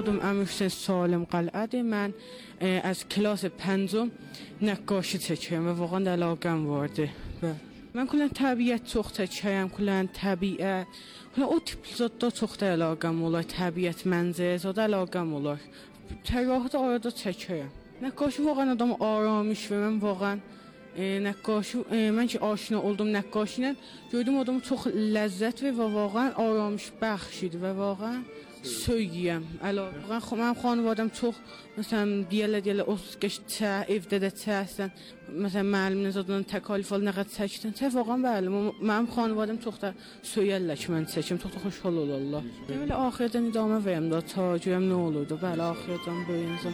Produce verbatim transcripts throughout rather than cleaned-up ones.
Adım Əmir Hüseyn Salim Qal'ədir. Mən e, az klas pəncüm nəqqaşi çəkirəm və vaxtən də əlaqəm vardı. Və mən kullən təbiət çox çəkirəm, kullən təbiət, kullən o tip zətdə çox da əlaqəm olar, təbiət mənzərə zətdə əlaqəm olar. Tərahətə arada çəkirəm. Nəqqaşi vaxtən adamı aramış və mən vaxtən e, nəqqaşi, e, mən ki aşina oldum nəqqaşi ilə, gördüm adamı çox ləzzət və vaxtən aramış bəxş idi və vaxtən söygüyəm. Əlaqə mən xanvadam çox məsələn deyirlər deyirlər o keçə evdə də çəksən məsələn müəllimin zadından təkalif al nə qədər çəksən çə vaxtən bəli mənim xanvadam çox da söyərlər ki mən çəkim çox da xoşhal olurlar. Deməli axirdən idamə verəm də ta görəm nə olurdu. Bəli axirdən böyüyənsəm.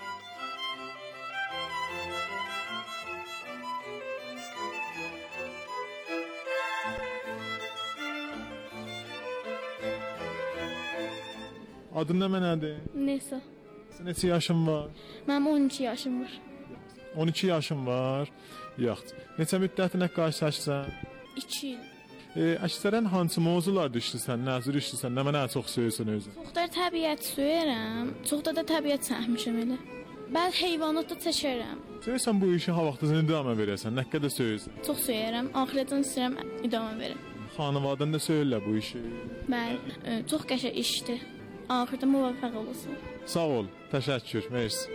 Adın nə mənədir? Nisa. Neçə yaşın var? Mənim on iki yaşım var. on iki yaşın var. Yaxşı. Neçə müddət nəqqaş çəksən? iki il. E, əksərən hansı mövzular düşürsən, nəzir işləyirsən, nə mənə çox söyürsən özün? Çox da təbiət söyürəm, çox da da təbiət çəkmişəm elə. Bəzi heyvanat da çəkirəm. Söyürsən bu işi ha vaxtında idamə verəsən, nə qədər söyürsən? Çox söyürəm, axirətən istəyirəm idamə verəm. Xanıvadan da söyürlər bu işi. Bəli, çox qəşəng işdir. Axirdə müvəffəq olasın. Sağ ol, təşəkkür, mersi.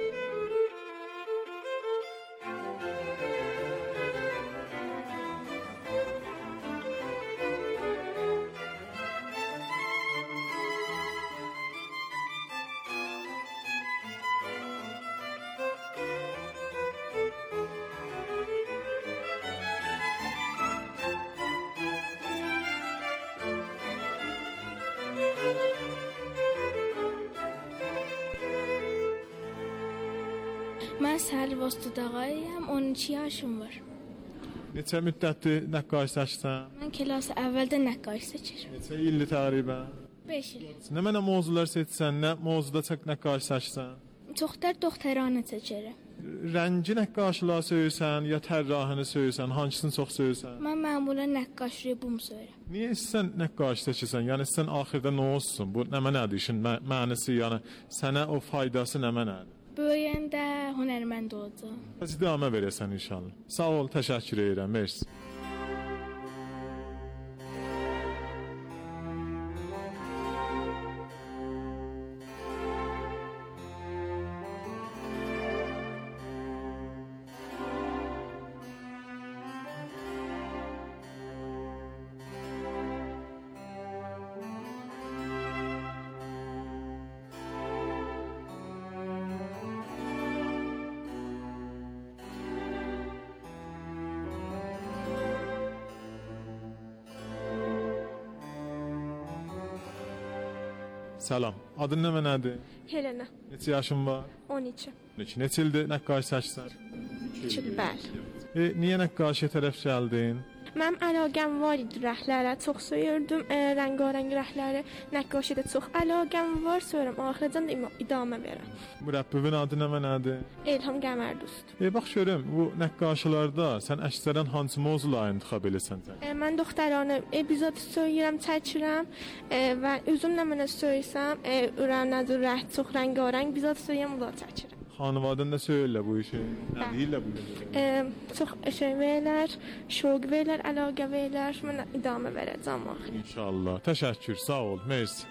Mən Səhər Vostudağayam, on iki yaşım var. Neçə müddətdir nəqqaş çəksən? Mən kilas əvvəldə nəqqaş çəkirəm. Neçə ildir təqribən? beş il. Nə mənə mövzular seçsən, nə mövzuda çək nəqqaş çəksən? Çox da doktoranə çəkirəm. Rəngi nəqqaşlar söyürsən, ya tərrahını söyürsən, hangisini çox söyürsən? Mən məmulən nəqqaş ribum söyürəm. Niyə sən nəqqaş çəkirsən? Yəni sən axırda nə olsun? Bu nə mənədir işin mə mənası, yəni sənə o faydası nə mənədir? Böyüyəndə hünərmənd olacağam. Bəs idamə verəsən inşallah. Sağ ol, təşəkkür edirəm. Mersi. Salam. Adın nə mənədir? Helena. Neçə yaşın var? on iki. Neçə ildir nəqqaş çəksən? iki il, bəli. E, niyə nəqqaşa tərəf gəldin? Mənim əlaqəm var idi rəhlərə, çox söyürdüm, e, rəngarəng rəhləri, nəqqaşidə çox əlaqəm var, söyürəm, axirəcən də idamə verəm. Mürəbbibin adı nə mənədir? Elham Qəmərdust. E, bax görüm, bu nəqqaşlarda sən əksərən hansı mövzuları intiqab edirsən? E, mən doktoranə epizod söyürəm, çəkirəm e, və özüm nə mənə söysəm, e, ürəm nədir, rəht çox rəngarəng, epizod söyürəm, ular çəkirəm. Xanıvadan da söyürlər bu işi. Nə deyirlər bu işi? E, çox şey verlər, şoq verlər, əlaqə verlər, mən idamə verəcəm axı. İnşallah. Təşəkkür, sağ ol, mersi.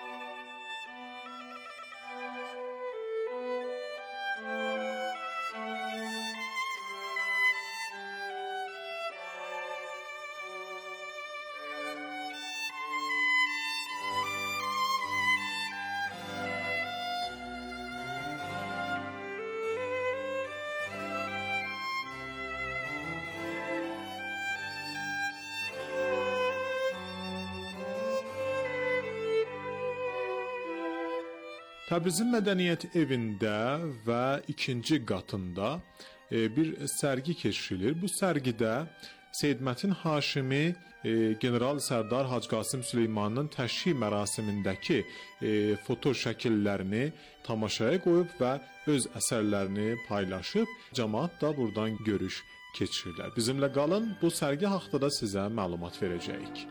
Təbrizin Mədəniyyət evində və ikinci qatında e, bir sərgi keçirilir. Bu sərgidə Seyid Mətin Haşimi e, General Sərdar Hacı Qasım Süleymanın təşhir mərasimindəki e, foto şəkillərini tamaşaya qoyub və öz əsərlərini paylaşıb, cəmaət da buradan görüş keçirirlər. Bizimlə qalın, bu sərgi haqqında da sizə məlumat verəcəyik.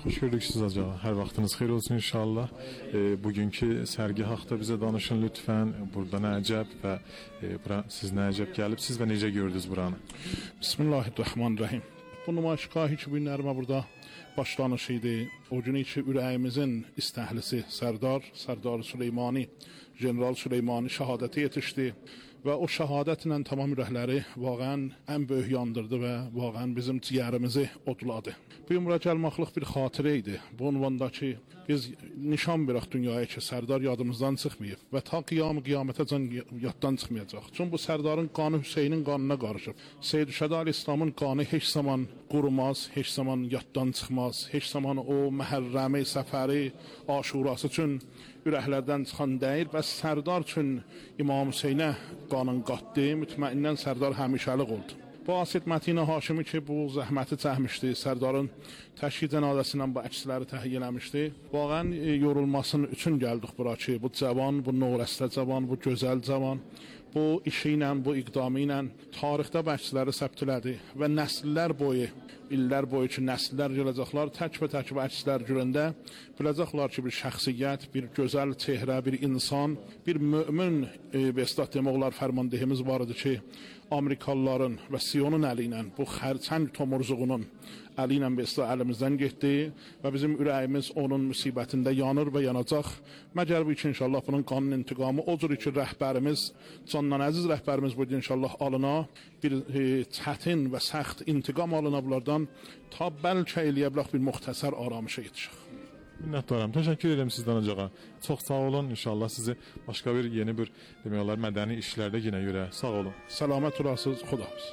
Xoş gördük siz acaba. Hər vaxtınız xeyir olsun inşallah. E, bugünkü sərgi haqqında bizə danışın lütfən. Burada nə əcəb və e, bura siz nə əcəb gəlibsiz və necə gördünüz buranı? Bismillahirrahmanirrahim. Bu nümayişgahı ki, bu günlərimə burada başlanış idi. O günü ki, ürəyimizin istehlisi Sərdar, Sərdar Süleymani, General Süleymani şəhadəti yetişdi. Və o şəhadətlə tamam ürəkləri vaqən ən böyük yandırdı və vaqən bizim ciyərimizi odladı. Bu ümrə gəlmaqlıq bir xatirə idi. Bu ünvanda ki, biz nişan verək dünyaya ki, Sərdar yadımızdan çıxmayıb və ta qiyam-ı qiyamətəcən yaddan çıxmayacaq. Çünki bu Sərdarın qanı Hüseynin qanına qarışıb. Seyyid Şəda İslamın qanı heç zaman qurumaz, heç zaman yaddan çıxmaz, heç zaman o məhərrəmi, səfəri, aşurası üçün ürəklərdən çıxan deyil və Sərdar üçün İmam Hüseynə qanın qatdı, mütməinnən Sərdar həmişəlik oldu. Bu Asid Mətinə Haşimi ki, bu zəhməti çəkmişdi, Sərdarın təşkil cənazəsindən bu əksləri təhiyyə eləmişdi. Vaqən e, yorulmasının üçün gəldik bura ki, bu cavan, bu nurəstə cavan, bu gözəl cavan, bu işi ilə, bu iqdamı ilə tarixdə bu əksləri səbt elədi və nəsillər boyu, illər boyu ki, nəsillər gələcəklər, tək və tək və əkslər görəndə biləcəklər ki, bir şəxsiyyət, bir gözəl çehrə, bir insan, bir mömin e, bestat demək olar fərmandehimiz var idi ki, Amerikalıların və Siyonun əli ilə bu xərçəng tomurcuğunun əli ilə bestat əlimizdən getdi və bizim ürəyimiz onun müsibətində yanır və yanacaq. Məgər bu ki, inşallah bunun qanun intiqamı o cür ki, rəhbərimiz, candan əziz rəhbərimiz bu inşallah alına, bir e, çətin və səxt intiqam alına bunlardan ta bəlkə eləyə bilək bir müxtəsər aramışa yetişək. Minnətdaram. Təşəkkür edirəm sizdən ocağa. Çox sağ olun. İnşallah sizi başqa bir yeni bir demək olar mədəni işlərdə yenə görə. Sağ olun. Səlamət olasınız. Xudahafiz.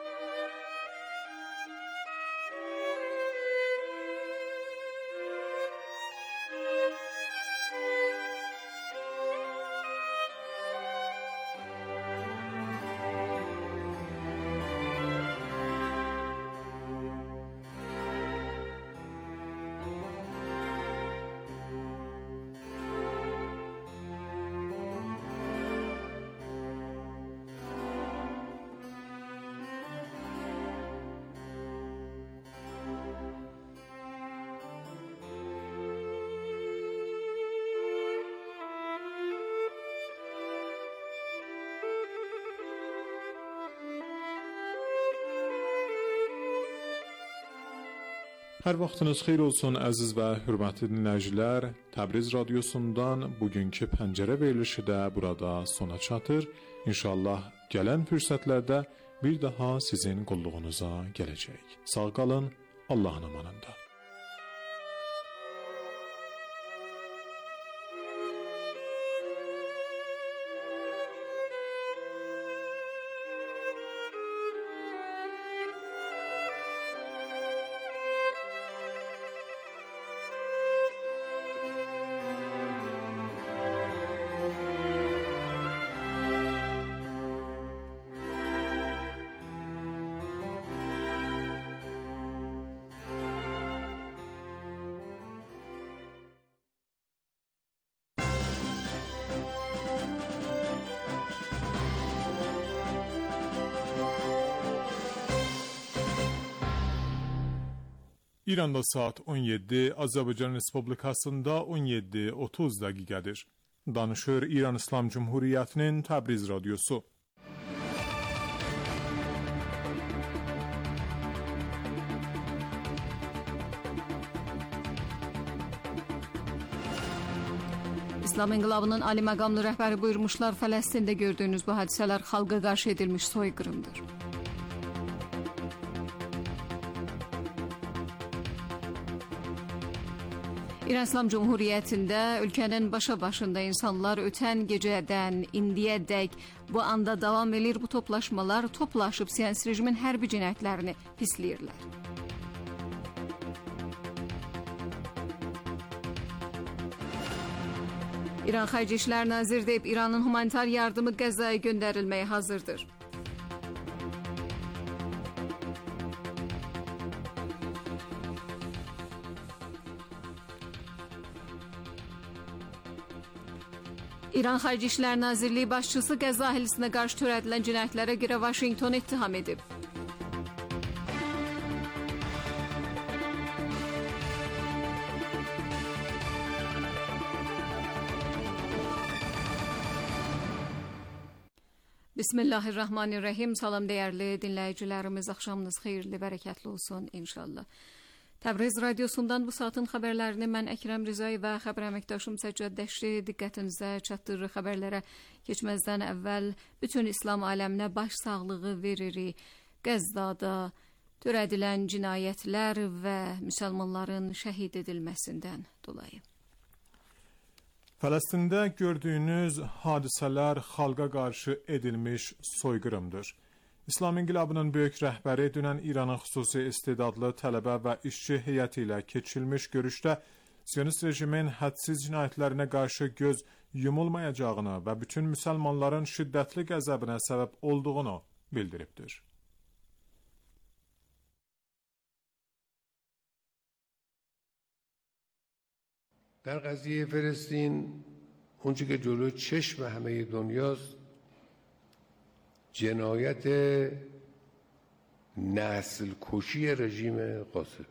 Hər vaxtınız xeyir olsun əziz və hörmətli dinləyicilər. Təbriz radiosundan bugünkü pəncərə verilişi də burada sona çatır. İnşallah gələn fürsətlərdə bir daha sizin qulluğunuza gələcək. Sağ qalın, Allahın amanında. İranda saat on yeddi, Azərbaycan Respublikasında on yeddi otuz dəqiqədir. Danışır İran İslam Cumhuriyyətinin Təbriz radiosu. İslam İnqilabının ali məqamlı rəhbəri buyurmuşlar, Fələstində gördüyünüz bu hadisələr xalqa qarşı edilmiş soyqırımdır. İran İslam Cumhuriyyətində ölkənin başa başında insanlar ötən gecədən indiyədək bu anda davam edir. Bu toplaşmalar toplaşıb siyasi rejimin hərbi cinayətlərini pisləyirlər. İran Xarici İşlər Naziri deyib, İranın humanitar yardımı Qəzzaya göndərilməyə hazırdır. İran Xarici İşlər Nazirliyi başçısı Qəzza əhalisinə qarşı törədilən cinayətlərə görə Vaşinqtonu ittiham edib. Bismillahirrahmanirrahim. Salam değerli dinleyicilerimiz, akşamınız hayırlı, bereketli olsun inşallah. Təbriz radiosundan bu saatin xəbərlərini mən Əkrəm Rizay və xəbər əməkdaşım Səccad Dəşli diqqətinizə çatdırır. Xəbərlərə keçməzdən əvvəl bütün İslam aləminə baş sağlığı veririk. Qəzzada törədilən cinayətlər və müsəlmanların şəhid edilməsindən dolayı. Fələstində gördüyünüz hadisələr xalqa qarşı edilmiş soyqırımdır. İslam İnqilabının böyük rəhbəri dünən İranın xüsusi istedadlı tələbə və işçi heyəti ilə keçirilmiş görüşdə Siyonist rejimin hədsiz cinayətlərinə qarşı göz yumulmayacağını və bütün müsəlmanların şiddətli qəzəbinə səbəb olduğunu bildiribdir. در قضیه فلسطین اونچه که جلو چشم همه دنیاست جنایت نسل کشی rejim قاسب.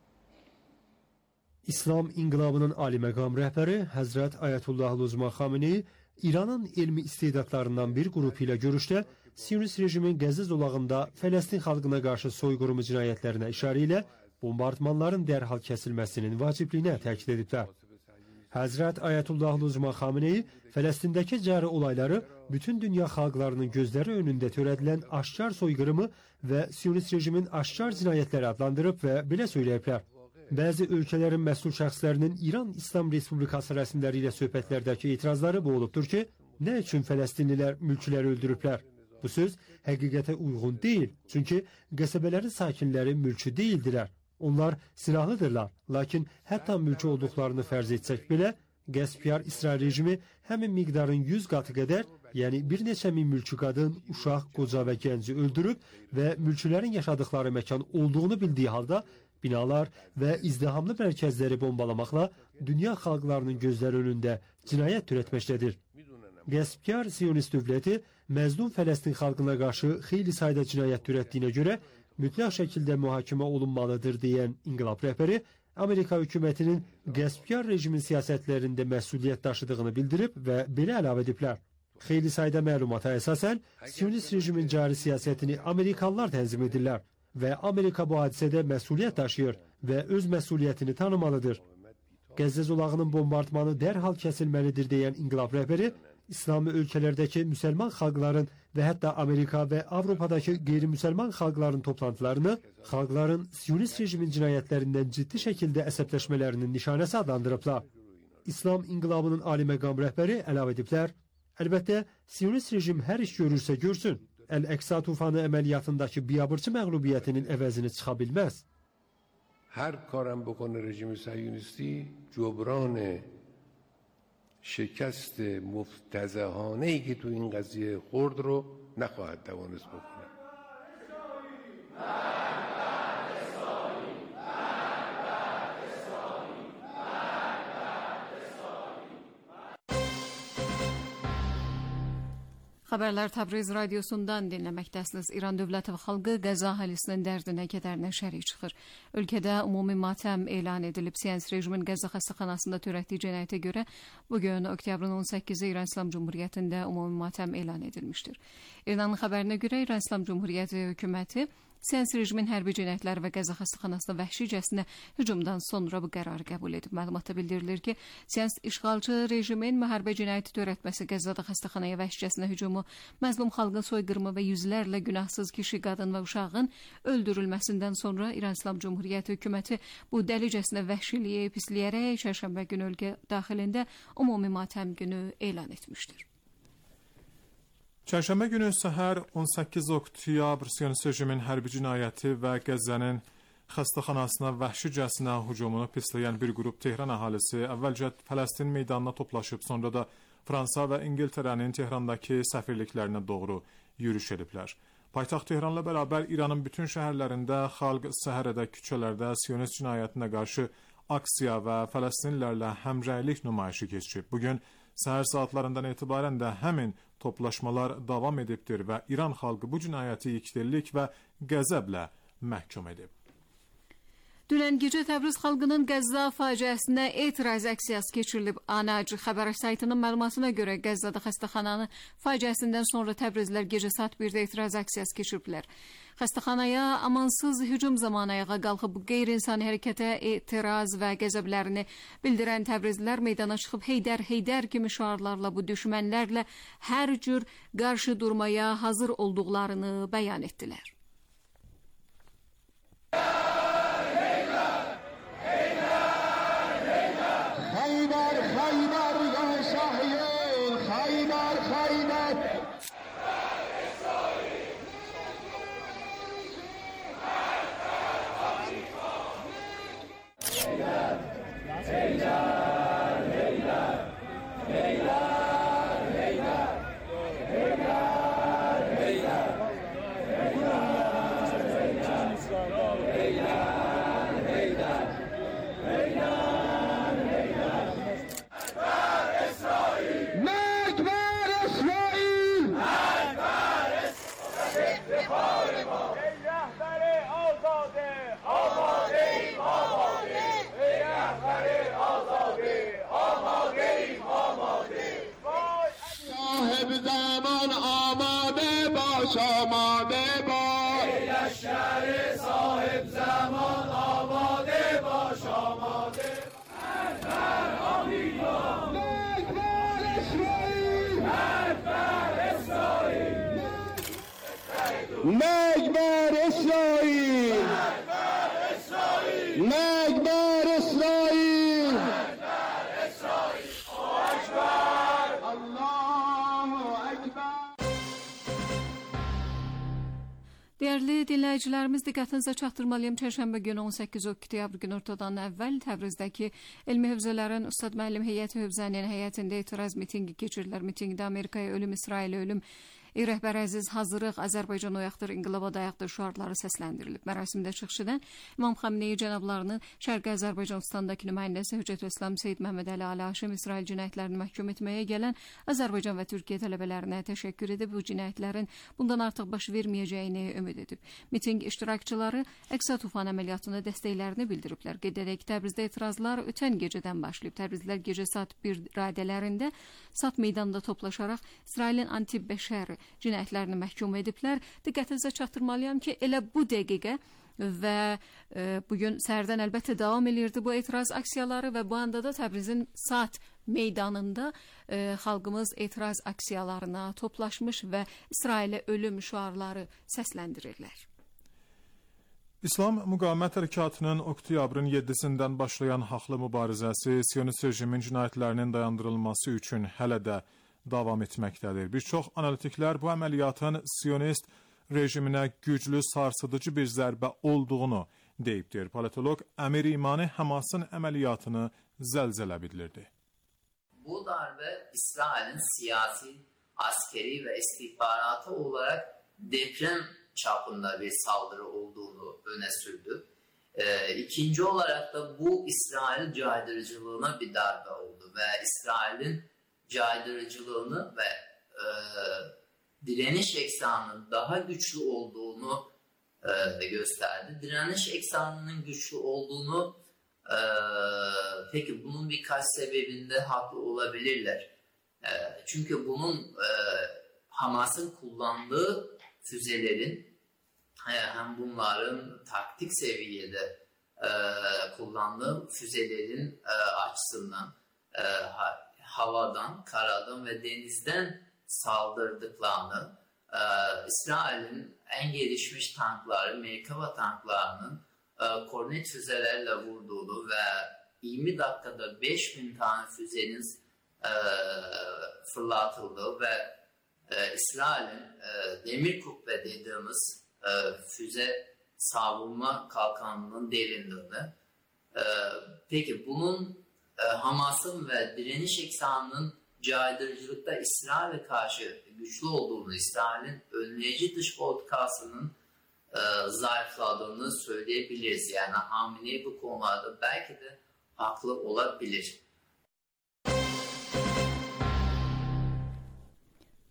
İslam İnqilabının ali məqam rəhbəri Həzrət Ayətullah Uzma Xameneyi İranın elmi istedadlarından bir qrupu ilə görüşdə Siyonist rejimin Qəzza zolağında Fələstin xalqına qarşı soyqırımı cinayətlərinə işarə ilə bombardmanların dərhal kəsilməsinin vacibliyinə təkid ediblər. Həzrət Ayətullah Uzma Xameneyi Fələstindəki cəri olayları bütün dünya xalqlarının gözləri önündə törədilən aşkar soyqırımı və Siyonist rejimin aşkar cinayətləri adlandırıb və belə söyləyiblər. Bəzi ölkələrin məsul şəxslərinin İran İslam Respublikası rəsmiləri ilə söhbətlərdəki etirazları bu olubdur ki, nə üçün Fələstinlilər mülkləri öldürüblər? Bu söz həqiqətə uyğun deyil, çünki qəsəbələrin sakinləri mülkçü deyildilər. Onlar silahlıdırlar, lakin hətta mülkçü olduqlarını fərz etsək belə, qəsbkar İsrail rejimi həmin miqdarın yüz qatı qədər, yəni bir neçə min mülkçü qadın, uşaq, qoca və gənci öldürüb və mülkçülərin yaşadıkları məkan olduğunu bildiyi halda binalar və izdihamlı mərkəzləri bombalamaqla dünya xalqlarının gözləri önündə cinayət törətməkdədir. Qəsbkar Siyonist dövləti məzlum Fələstin xalqına qarşı xeyli sayda cinayət törətdiyinə görə mütləq şəkildə mühakimə olunmalıdır deyən İnqilab rəhbəri Amerika hökumətinin qəsbkar rejimin siyasətlərində məsuliyyət daşıdığını bildirib və belə əlavə ediblər. Xeyli sayda məlumata əsasən Siyonist rejimin cari siyasətini Amerikalılar tənzim edirlər və Amerika bu hadisədə məsuliyyət daşıyır və öz məsuliyyətini tanımalıdır. Qəzza zolağının bombardmanı dərhal kəsilməlidir deyən İnqilab rəhbəri İslami ölkələrdəki müsəlman xalqların və hətta Amerika və Avropadakı qeyri-müsəlman xalqların toplantılarını xalqların Siyonist rejimin cinayətlərindən ciddi şəkildə əsəbləşmələrinin nişanəsi adlandırıblar. İslam İnqilabının ali məqam rəhbəri əlavə ediblər, əlbəttə Siyonist rejim hər iş görürsə görsün, Əl-Əqsa tufanı əməliyyatındakı biabırçı məğlubiyyətinin əvəzini çıxa bilməz. Hər karəm bukone rejimi Siyonisti cubran شکست مفتضحانه‌ای که تو این قضیه خورد رو نخواهد توانست بکنه. Xəbərlər Təbriz radiosundan dinləməkdəsiniz. İran dövləti və xalqı Qəzza əhalisinin dərdinə, kədərinə şərik çıxır. Ölkədə ümumi matəm elan edilib. Siyonist rejimin Qəzza xəstəxanasında törətdiyi cinayətə görə bugün oktyabrın on səkkizi İran İslam Cumhuriyyətində ümumi matəm elan edilmişdir. İranın xəbərinə görə İran İslam Cumhuriyyəti hökuməti Siyonist rejimin hərbi cinayətləri və Qəzza xəstəxanasına vəhşicəsinə hücumdan sonra bu qərarı qəbul edib. Məlumatda bildirilir ki, Siyonist işğalçı rejimin müharibə cinayəti törətməsi, Qəzzada xəstəxanaya vəhşicəsinə hücumu, məzlum xalqın soyqırımı və yüzlərlə günahsız kişi, qadın və uşağın öldürülməsindən sonra İran İslam Cumhuriyyəti hökuməti bu dəlicəsinə vəhşiliyi pisləyərək çərşənbə günü ölkə daxilində ümumi matəm günü elan etmişdir. Çərşənbə günü səhər on səkkiz oktyabr Siyonist rejimin hərbi cinayəti və Qəzzənin xəstəxanasına vəhşicəsinə hücumunu pisləyən bir qrup Tehran əhalisi əvvəlcə Fələstin meydanına toplaşıb, sonra da Fransa və İngiltərənin Tehrandakı səfirliklərinə doğru yürüş ediblər. Paytaxt Tehranla bərabər İranın bütün şəhərlərində xalq səhərədə küçələrdə Siyonist cinayətinə qarşı aksiya və Fələstinlilərlə həmrəylik nümayişi keçirib. Bugün səhər saatlarından etibarən də həmin toplaşmalar davam edibdir və İran xalqı bu cinayəti yekdillik və qəzəblə məhkum edib. Dünən gecə Təbriz xalqının Qəzza faciəsinə etiraz aksiyası keçirilib. Anacı xəbər saytının məlumatına görə Qəzzada xəstəxananın faciəsindən sonra Təbrizlər gecə saat birdə etiraz aksiyası keçiriblər. Xəstəxanaya amansız hücum zamanı ayağa qalxıb qeyri-insani hərəkətə etiraz və qəzəblərini bildirən Təbrizlilər meydana çıxıb Heydər, Heydər kimi şüarlarla bu düşmənlərlə hər cür qarşı durmaya hazır olduqlarını bəyan etdilər. مرگ بر اسرائیل! مرگ بر اسرائیل! Değerli dinləyicilərimiz, diqqətinizə çatdırmalıyım. Çərşənbə günü on səkkiz oktyabr günü ortadan əvvəl Təbrizdəki elmi hövzələrin Ustad müəllim heyəti hövzənin həyətində etiraz mitingi keçirdilər. Mitingdə Amerikaya ölüm, İsrailə ölüm, Ey rəhbər əziz, hazırıq, Azərbaycan oyaqdır, inqilaba dayaqdır şüarları səsləndirilib. Mərasimdə çıxışıdan İmam Xameneyi cənablarının Şərqi Azərbaycanistandakı nümayəndəsi Hüccət İslam Seyid Məhəmməd Əli Ali Haşim İsrail cinayətlərini məhkum etməyə gələn Azərbaycan və Türkiyə tələbələrinə təşəkkür edib, bu cinayətlərin bundan artıq baş verməyəcəyini ümid edib. Miting iştirakçıları Əqsa tufan əməliyyatına dəstəklərini bildiriblər. Qeyd edək, Təbrizdə etirazlar ötən gecədən başlayıb. Təbrizlər gecə saat bir radələrində Sat meydanında toplaşaraq İsrailin anti-bəşər cinayətlərini məhkum ediblər. Diqqətinizə çatdırmalıyam ki, elə bu dəqiqə və e, bugün səhərdən əlbəttə davam edirdi bu etiraz aksiyaları və bu anda da Təbrizin Sat meydanında e, xalqımız etiraz aksiyalarına toplaşmış və İsrailə ölüm şüarları səsləndirirlər. İslam Müqavimət Hərəkatının oktyabrın yeddisindən başlayan haqlı mübarizəsi Siyonist rejimin cinayətlərinin dayandırılması üçün hələ də davam etməkdədir. Bir çox analitiklər bu əməliyyatın Siyonist rejiminə güclü sarsıdıcı bir zərbə olduğunu deyibdir. Politolog Əmir İmani Həmasın əməliyyatını zəlzələ bildirdi. Bu darbe İsrail'in siyasi, askeri ve istihbaratı olarak deprem çapında bir saldırı olduğunu öne sürdü. Ee, ikinci olarak da bu İsrail caydırıcılığına bir darbe oldu ve İsrail'in caydırıcılığını ve e, direniş ekseninin daha güçlü olduğunu e, gösterdi. Direniş ekseninin güçlü olduğunu e, peki bunun birkaç sebebinde haklı olabilirler. E, çünkü bunun e, Hamas'ın kullandığı füzelerin hem bunların taktik seviyede e, kullandığı füzelerin e, açısından e, ha, havadan, karadan ve denizden saldırdıklarını, e, İsrail'in en gelişmiş tankları, Merkava tanklarının e, kornet füzelerle vurduğunu ve yirmi dakikada beş bin tane füzenin e, fırlatıldığı ve Ee, İsrail'in e, demir kubbe dediğimiz e, füze savunma kalkanının derinliğini e, peki bunun e, Hamas'ın ve direniş ekseninin caydırıcılıkta İsrail'e karşı güçlü olduğunu, İsrail'in önleyici dış politikasının e, zayıfladığını söyleyebiliriz. Yani Hamenei bu konularda belki de haklı olabilir.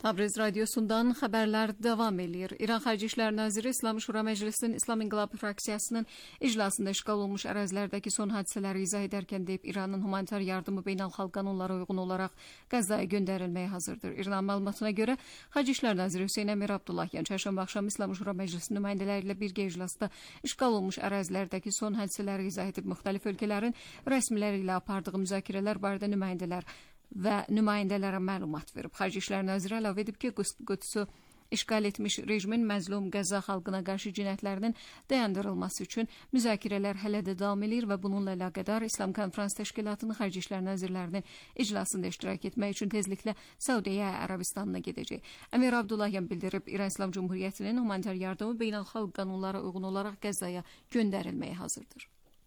Tabriz Radyosu'ndan haberler devam ediyor. İran Xarici İşlər Naziri İslam Şura Meclisinin İslam İnqilabı fraksiyasının iclasında işgal olmuş ərazilərdəki son hadisələri izah edərkən deyib, İranın humanitar yardımı beynəlxalq qanunlara uyğun olaraq Qəzzaya göndərilməyə hazırdır. İran məlumatına görə Xarici İşlər Naziri Hüseyn Əmir Abdullahyan çərşənbə axşamı İslam Şura Meclisinin nümayəndələri ilə birgə iclasda işgal olmuş ərazilərdəki son hadisələri izah edib, müxtəlif ölkələrin rəsmiləri ilə apardığı müzakirələr barədə nümayəndələr və nümayəndələrə məlumat verib. Xarici İşlər Naziri əlavə edib ki, Qudüsü işgal etmiş rejimin məzlum Qəzza xalqına qarşı cinayətlərinin dayandırılması üçün müzakirələr hələ də davam edir və bununla əlaqədar İslam Konferans Təşkilatının Xarici İşlər Nazirlərinin iclasında iştirak etmək üçün tezliklə Səudiyyə Ərəbistanına gedəcək. Əmir Abdullahyan bildirib, İran İslam Cumhuriyyətinin humanitar yardımı beynəlxalq qanunlara uyğun olaraq Qəzzaya göndərilməyə hazırdır.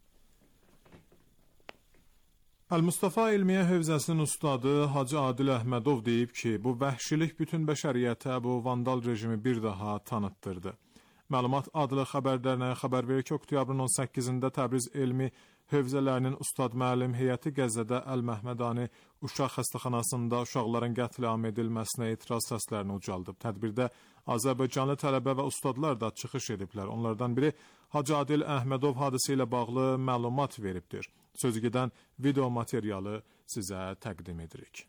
Əl-Mustafa Elmiyə Hövzəsinin ustadı Hacı Adil Əhmədov deyib ki, bu vəhşilik bütün bəşəriyyətə bu vandal rejimi bir daha tanıtdırdı. Məlumat adlı xəbər dərnəyi xəbər verir ki, oktyabrın on səkkizində Təbriz Elmi Hövzələrinin ustad müəllim heyəti Qəzzədə Əl-Məhmədani Uşaq Xəstəxanasında uşaqların qətliam edilməsinə etiraz səslərini ucaldıb. Tədbirdə Azərbaycanlı tələbə və ustadlar da çıxış ediblər. Onlardan biri Hacı Adil Əhmədov hadisə ilə bağlı məlumat veribdir. Sözü gedən video materialı sizə təqdim edirik.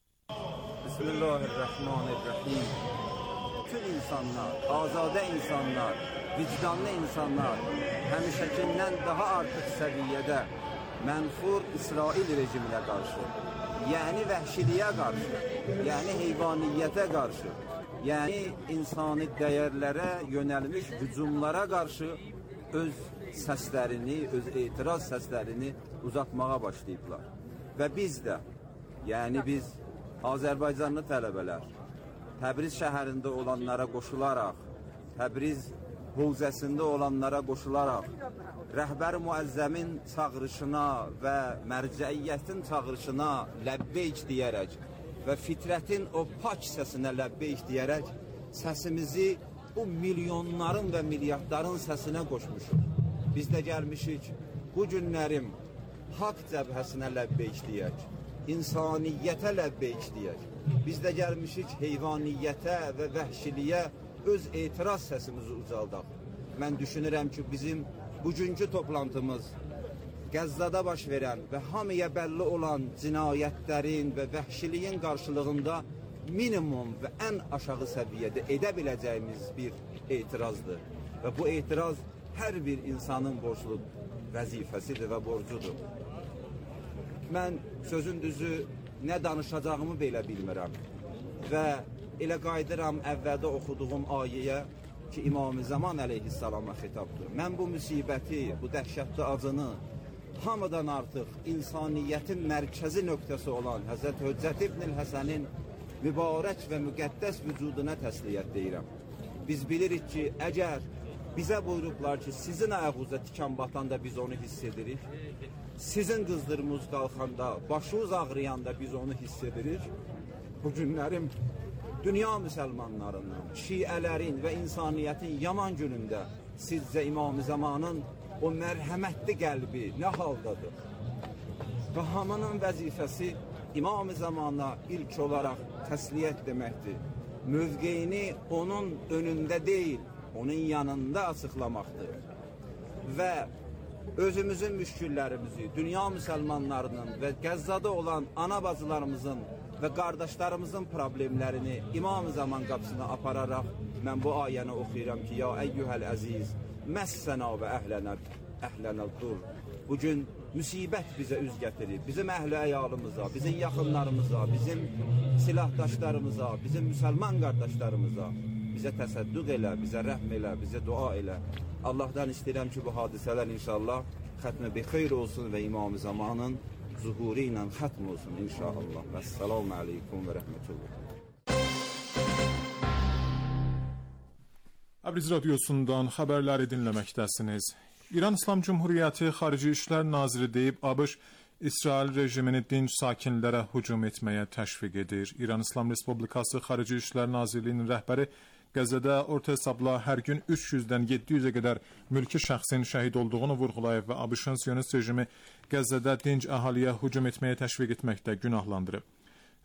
Bismillahirrahmanirrahim. Bütün insanlar, azadə insanlar, vicdanlı insanlar həmişəkindən daha artıq səviyyədə mənfur İsrail rejiminə qarşı, yəni vəhşiliyə qarşı, yəni heyvaniyyətə qarşı, yəni insani dəyərlərə yönəlmiş hücumlara qarşı öz səslərini, öz etiraz səslərini uzatmağa başlayıblar. Və biz də, yəni biz Azərbaycanlı tələbələr, Təbriz şəhərində olanlara qoşularaq, Təbriz Hövzəsində olanlara qoşularaq, rəhbər müəzzəmin çağırışına və mərcəiyyətin çağırışına ləbbeyk deyərək və fitrətin o pak səsinə ləbbeyk deyərək səsimizi bu milyonların və milyardların səsinə qoşmuşuq. Biz də gəlmişik bu günlərim haqq cəbhəsinə ləbbeyk deyək, insaniyyətə ləbbeyk deyək. Biz də gəlmişik heyvaniyyətə və vəhşiliyə öz etiraz səsimizi ucaldaq. Mən düşünürəm ki, bizim bugünkü toplantımız Qəzzada baş verən və hamıya bəlli olan cinayətlərin və vəhşiliyin qarşılığında minimum və ən aşağı səviyyədə edə biləcəyimiz bir etirazdır. Və bu etiraz hər bir insanın borclu vəzifəsidir və borcudur. Mən sözün düzü nə danışacağımı belə bilmirəm və elə qaydıram əvvəldə oxuduğum ayəyə ki, İmam-ı Zaman əleyhissalama xitabdır. Mən bu müsibəti, bu dəhşətli acını hamıdan artıq insaniyyətin mərkəzi nöqtəsi olan Həzrət Höccət İbn Həsənin mübarək və müqəddəs vücuduna təsliyyət deyirəm. Biz bilirik ki, əgər bizə buyurublar ki, sizin ayağınıza tikan batanda biz onu hiss edirik, sizin qızdırmız qalxanda, başınız ağrıyanda biz onu hiss edirik. Bu günlərim dünya müsəlmanlarının, şiələrin və insaniyyətin yaman günündə sizcə İmam-ı Zamanın o mərhəmətli qəlbi nə haldadır? Və hamının vəzifəsi İmam-ı Zamana ilk olaraq təsliyyət deməkdir. Mövqeyini onun önündə deyil, onun yanında açıqlamaqdır. Və özümüzün müşküllərimizi, dünya müsəlmanlarının və Qəzzada olan ana bacılarımızın və qardaşlarımızın problemlərini İmam-ı Zaman qapısına apararaq mən bu ayəni oxuyuram ki, ya əyyuhəl əziz, məssənə və əhlənəl dur. Bugün müsibət bizə üz gətirir, bizim əhli əyalımıza, bizim yaxınlarımıza, bizim silahdaşlarımıza, bizim müsəlman qardaşlarımıza bizə təsəddüq elə, bizə rəhm elə, bizə dua elə. Allahdan istəyirəm ki, bu hadisələr inşallah xətmə bi xeyr olsun və İmam-ı Zamanın zuhuru ilə xətm olsun inşallah. Vəssalamu aleykum və rəhmətullah. Təbriz Radyosu'ndan xəbərləri dinləməkdəsiniz. İran İslam Cumhuriyyəti Xarici İşlər Naziri deyib, ABŞ İsrail rejimini dinc sakinlərə hücum etməyə təşviq edir. İran İslam Respublikası Xarici İşlər Nazirliyinin rəhbəri Qəzzədə orta hesabla hər gün üç yüzdən yeddi yüzə qədər mülki şəxsin şəhid olduğunu vurğulayıb və ABŞ-ın Siyonist rejimi Qəzzədə dinc əhaliyə hücum etməyə təşviq etməkdə günahlandırıb.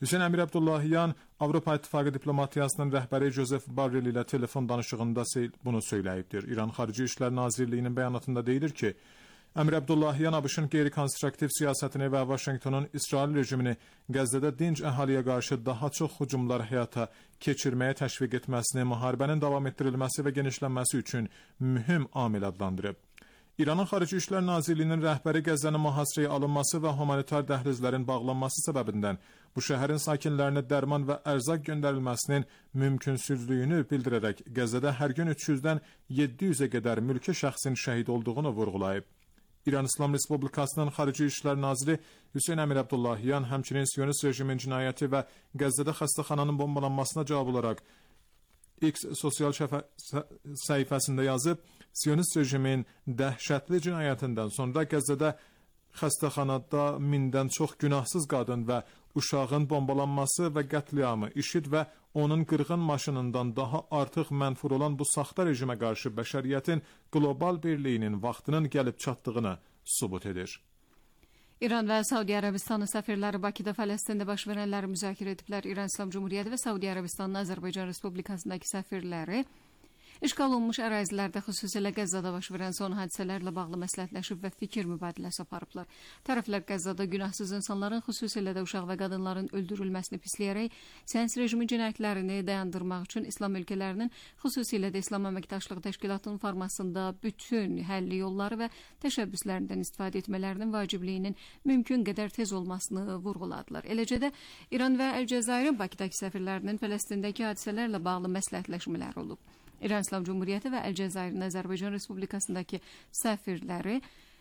Hüseyn Əmir Əbdullahyan Avropa İttifaqı diplomatiyasının rəhbəri Josef Borrell ilə telefon danışığında bunu söyləyibdir. İran Xarici İşlər Nazirliyinin bəyanatında deyilir ki, Əmir Əbdullahyan ABŞ-ın qeyri-konstruktiv siyasətini və Vaşinqtonun İsrail rejimini Qəzzədə dinc əhaliyə qarşı daha çox hücumlar həyata keçirməyə təşviq etməsini, müharibənin davam etdirilməsi və genişlənməsi üçün mühüm amil adlandırıb. İranın Xarici İşlər Nazirliyinin rəhbəri Qəzzənin mühasirəyə alınması və humanitar dəhlizlərin bağlanması səbəbindən bu şəhərin sakinlərinə dərman və ərzaq göndərilməsinin mümkünsüzlüyünü bildirərək Qəzzədə hər gün üç yüzdən yeddi yüzə qədər mülki şəxsin şəhid olduğunu vurğulayıb. İran İslam Respublikasının Xarici İşlər Naziri Hüseyn Əmir Əbdullahyan həmçinin Siyonist rejimin cinayəti və Qəzzədə xəstəxananın bombalanmasına cavab olaraq X sosial səhifəsində yazıb, Siyonist rejimin dəhşətli cinayətindən sonra Qəzzədə xəstəxanada mindən çox günahsız qadın və uşağın bombalanması və qətliamı, IŞİD və onun qırğın maşınından daha artıq mənfur olan bu saxta rejimə qarşı bəşəriyyətin qlobal birliyinin vaxtının gəlib çatdığını sübut edir. İran və Saudi Ərəbistanın səfirləri Bakıda Fələstində baş verənləri müzakirə ediblər. İran İslam Cumhuriyyəti və Saudi Ərəbistanın Azərbaycan Respublikasındakı səfirləri İşğal olunmuş ərazilərdə, xüsusilə Qəzzada baş verən son hadisələrlə bağlı məsləhətləşib və fikir mübadiləsi aparıblar. Tərəflər Qəzzada günahsız insanların, xüsusilə də uşaq və qadınların öldürülməsini pisləyərək, siyasi rejimin cinayətlərini dayandırmaq üçün İslam ölkələrinin, xüsusilə də İslam Əməkdaşlığı Təşkilatının formasında bütün həlli yolları və təşəbbüslərindən istifadə etmələrinin vacibliyinin mümkün qədər tez olmasını vurğuladılar. Eləcə də İran və Əlcəzairin Bakıdakı səfirlərinin Fələstindəki hadisələrlə bağlı məsləhətləşmələri olub. İran İslam Cumhuriyyəti və Əlcəzairin Azərbaycan Respublikasındakı səfirləri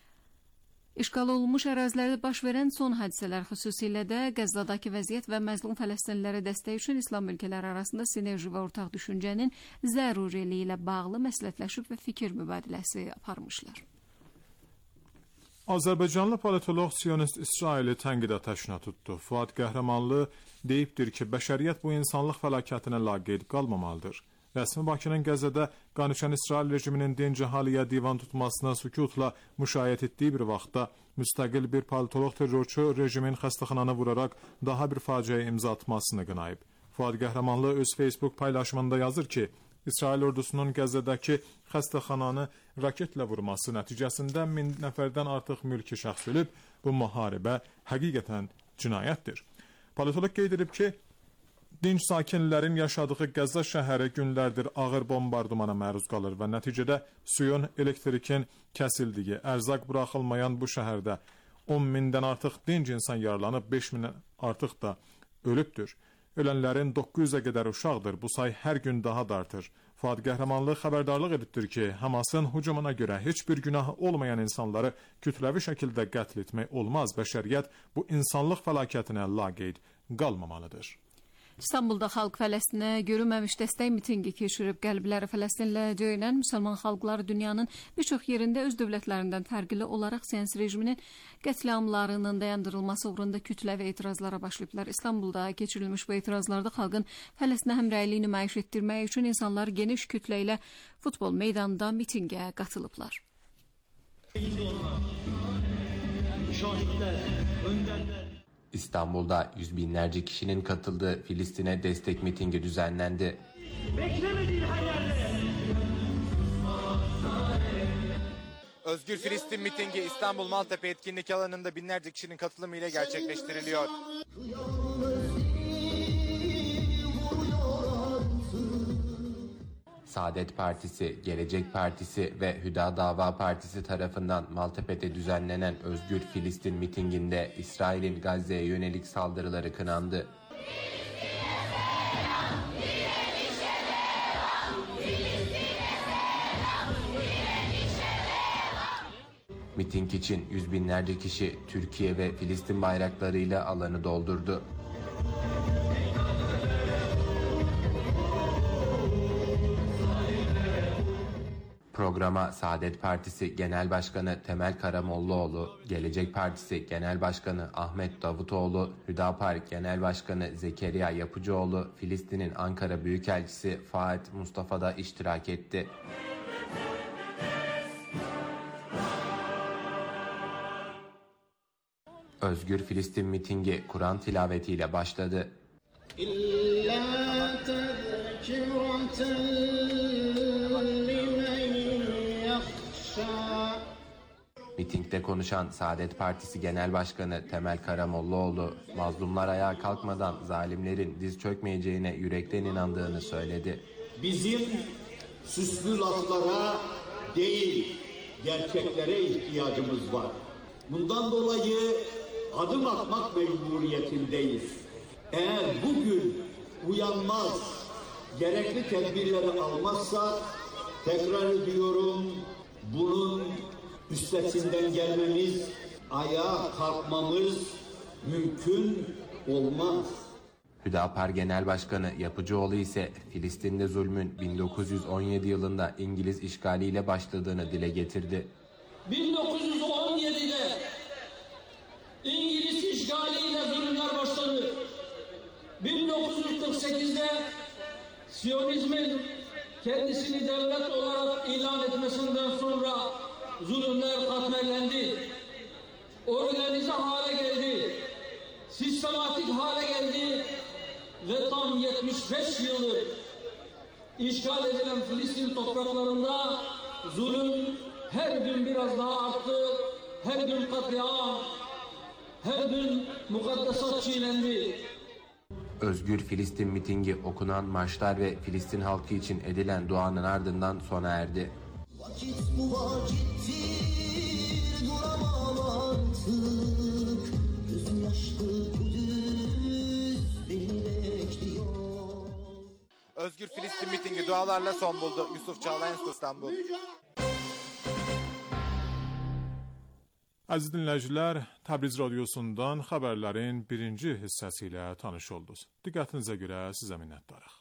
işğal olunmuş ərazilərdə baş verən son hadisələr, xüsusilə də Qəzzadakı vəziyyət və məzlum Fələstinlilərə dəstək üçün İslam ölkələri arasında sinerji və ortaq düşüncənin zəruriliyi ilə bağlı məsləhətləşib və fikir mübadiləsi aparmışlar. Azərbaycanlı politoloq Siyonist İsraili tənqid atəşinə tutdu. Fuad Qəhrəmanlı deyibdir ki, bəşəriyyət bu insanlıq fəlakətinə laqeyd qalmamalıdır. Rəsmi Bakının Qəzzədə qanışan İsrail rejiminin dinc əhaliyə divan tutmasına sükutla müşayiət etdiyi bir vaxtda müstəqil bir politoloq terrorçu rejimin xəstəxananı vuraraq daha bir faciəyə imza atmasını qınayıb. Fuad Qəhrəmanlı öz Facebook paylaşımında yazır ki, İsrail ordusunun Qəzzədəki xəstəxananı raketlə vurması nəticəsində min nəfərdən artıq mülki şəxs ölüb, bu müharibə həqiqətən cinayətdir. Politoloq qeyd edib ki, dinc sakinlərin yaşadığı Qəzza şəhəri günlərdir ağır bombardımana məruz qalır və nəticədə suyun, elektrikin kəsildiyi, ərzaq buraxılmayan bu şəhərdə on mindən artıq dinc insan yaralanıb, beş mindən artıq da ölübdür. Ölənlərin doqquz yüzə qədər uşaqdır, bu say hər gün daha da artır. Fuad Qəhrəmanlı xəbərdarlıq edibdir ki, Hamasın hücumuna görə heç bir günahı olmayan insanları kütləvi şəkildə qətl etmək olmaz. Bəşəriyyət bu insanlıq fəlakətinə laqeyd qalmamalıdır. İstanbulda xalq Fələstinə görünməmiş dəstək mitingi keçirib. Qəlbləri Fələstinlə döyünən müsəlman xalqları dünyanın bir çox yerində öz dövlətlərindən fərqli olaraq siyasi rejiminin qətliamlarının dayandırılması uğrunda kütləvi etirazlara başlayıblar. İstanbulda keçirilmiş bu etirazlarda xalqın Fələstinə həmrəyliyi nümayiş etdirmək üçün insanlar geniş kütlə ilə futbol meydanında mitingə qatılıblar. İstanbul'da yüz binlerce kişinin katıldığı Filistin'e destek mitingi düzenlendi. Özgür Filistin mitingi İstanbul Maltepe etkinlik alanında binlerce kişinin katılımıyla gerçekleştiriliyor. Saadet Partisi, Gelecek Partisi ve Hüda Dava Partisi tarafından Maltepe'de düzenlenen Özgür Filistin mitinginde İsrail'in Gazze'ye yönelik saldırıları kınandı. Miting için yüz binlerce kişi Türkiye ve Filistin bayraklarıyla alanı doldurdu. Programa Saadet Partisi Genel Başkanı Temel Karamollaoğlu, Gelecek Partisi Genel Başkanı Ahmet Davutoğlu, Hüdapar Genel Başkanı Zekeriya Yapıcıoğlu, Filistin'in Ankara Büyükelçisi Faat Mustafa da iştirak etti. Özgür Filistin mitingi Kur'an tilavetiyle başladı. Mitingde konuşan Saadet Partisi Genel Başkanı Temel Karamollaoğlu, mazlumlar ayağa kalkmadan zalimlerin diz çökmeyeceğine yürekten inandığını söyledi. Bizim süslü laflara değil, gerçeklere ihtiyacımız var. Bundan dolayı adım atmak mecburiyetindeyiz. Eğer bugün uyanmaz, gerekli tedbirleri almazsak, tekrar ediyorum, bunun üstesinden gelmemiz, ayağa kalkmamız mümkün olmaz. Hüdapar Genel Başkanı Yapıcıoğlu ise Filistin'de zulmün bin dokuz yüz on yedi yılında İngiliz işgaliyle başladığını dile getirdi. bin dokuz yüz on yedide İngiliz işgaliyle zulümler başladı. bin dokuz yüz kırk sekizde Siyonizmin kendisini devlet olarak ilan etmesinden sonra zulümler katmerlendi. Organize hale geldi. Sistematik hale geldi. Ve tam yetmiş beş yıldır işgal edilen Filistin topraklarında zulüm her gün biraz daha arttı. Her gün katliam, her gün mukaddesat çiğnendi. Özgür Filistin mitingi okunan marşlar ve Filistin halkı için edilen duanın ardından sona erdi. Vakit bu vakittir, duramam artık. Gözüm yaşlı Kudüs beni bekliyor. Özgür Filistin mitingi dualarla son buldu. Yusuf Çağlayan, İstanbul. Aziz dinləyicilər, Təbriz radiosundan xəbərlərin birinci hissəsi ilə tanış oldunuz. Diqqətinizə görə sizə minnətdarıq.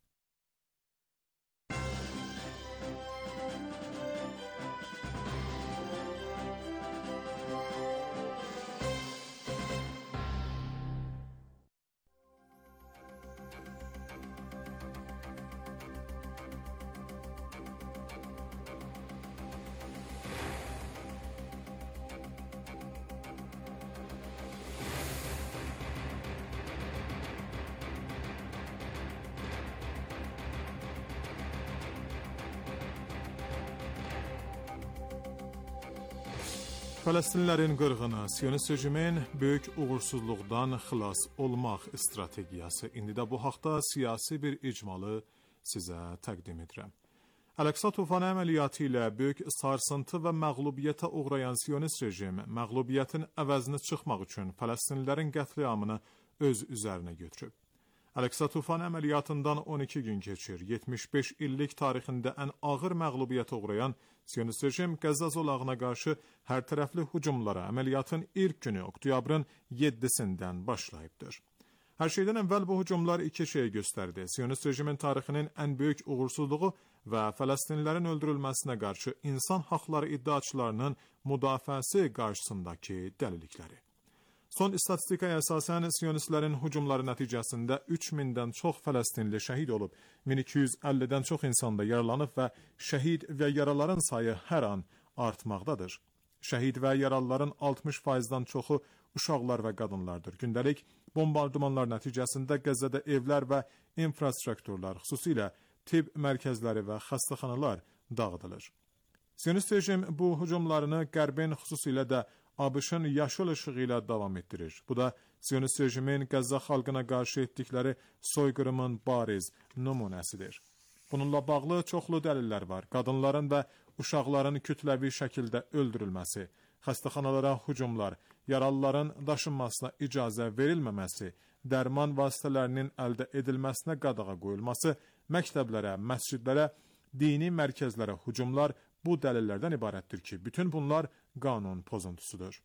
Fələstinlilərin qırğını, Siyonist rejimin böyük uğursuzluqdan xilas olmaq strategiyası. İndi də bu haqda siyasi bir icmalı sizə təqdim edirəm. Əl-Əqsa tufanı əməliyyatı ilə böyük sarsıntı və məğlubiyyətə uğrayan Siyonist rejim məğlubiyyətin əvəzini çıxmaq üçün Fələstinlilərin qətliamını öz üzərinə götürüb. Əl-Əqsa tufanı əməliyyatından on iki gün keçir. yetmiş beş illik tarixində ən ağır məğlubiyyətə uğrayan Siyonist rejim Qəzza zolağına qarşı hər tərəfli hücumlara əməliyyatın ilk günü oktyabrın yeddisindən başlayıbdır. Hər şeydən əvvəl bu hücumlar iki şey göstərdi. Siyonist rejimin tarixinin ən böyük uğursuzluğu və Fələstinlilərin öldürülməsinə qarşı insan haqları iddiaçılarının müdafiəsi qarşısındakı dəlilikləri. Son istatistikaya əsasən Siyonistlərin hücumları nəticəsində üç mindən çox Fələstinli şəhid olub, min iki yüz əllidən çox insan da yaralanıb və şəhid və yaraların sayı hər an artmaqdadır. Şəhid və yaralıların altmış faizdən çoxu uşaqlar və qadınlardır. Gündəlik bombardımanlar nəticəsində Qəzzədə evlər və infrastrukturlar, xüsusilə tibb mərkəzləri və xəstəxanalar dağıdılır. Siyonist rejim bu hücumlarını Qərbin, xüsusilə də ABŞ-ın yaşıl işığı ilə davam etdirir. Bu da Siyonist rejimin Qəzza xalqına qarşı etdikləri soyqırımın bariz nümunəsidir. Bununla bağlı çoxlu dəlillər var. Qadınların və uşaqların kütləvi şəkildə öldürülməsi, xəstəxanalara hücumlar, yaralıların daşınmasına icazə verilməməsi, dərman vasitələrinin əldə edilməsinə qadağa qoyulması, məktəblərə, məscidlərə, dini mərkəzlərə hücumlar bu dəlillərdən ibarətdir ki, bütün bunlar qanun pozuntusudur.